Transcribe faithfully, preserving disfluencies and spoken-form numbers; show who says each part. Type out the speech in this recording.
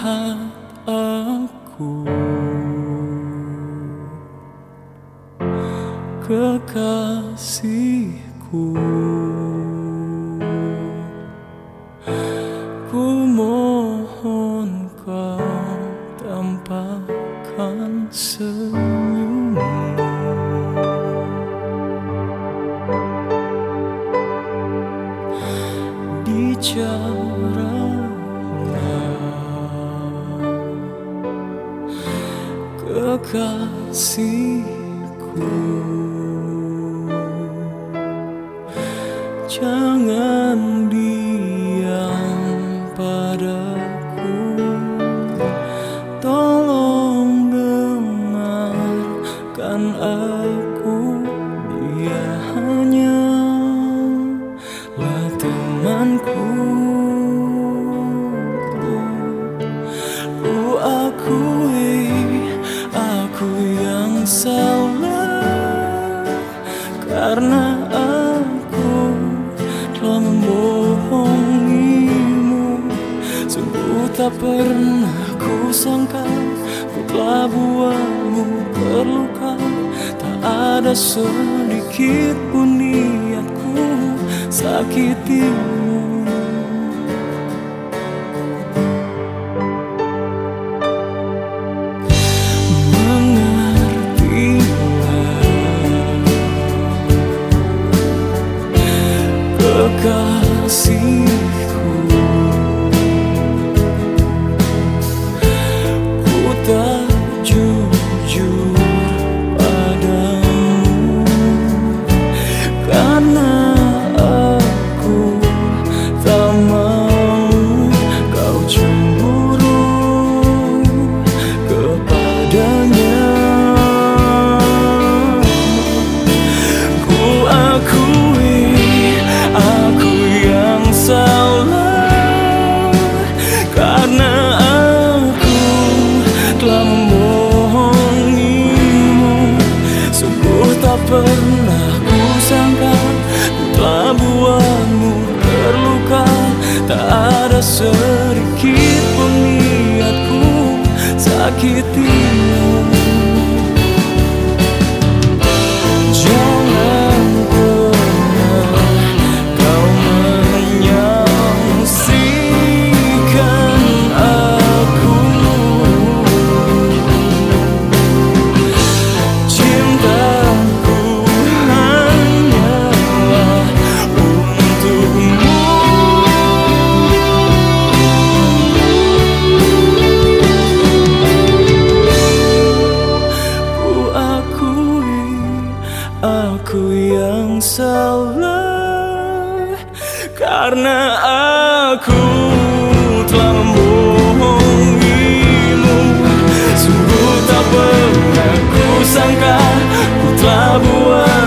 Speaker 1: lihat aku, kekasihku, ku mohon kau tampakkan senyummu. Bicaralah, kekasihku, jangan diam padaku, tolong dengarkan aku, dia hanyalah temanku. Ku akui aku yang salah, karena aku telah membohongimu. Sungguh tak pernah ku sangka ku telah buatmu terluka. Tak ada sedikit pun niatku sakitimu. Kekasihku, ku tak jujur padamu, karena aku tak mau kau cemburu kepadanya. Ku akui aku yang salah, karena aku telah membohongimu. Sungguh tak pernah ku sangka ku telah buatmu terluka. Tak ada sedikit pun niatku sakitimu. Aku yang salah, karena aku telah membohongimu. Sungguh tak pernah ku sangka ku telah buat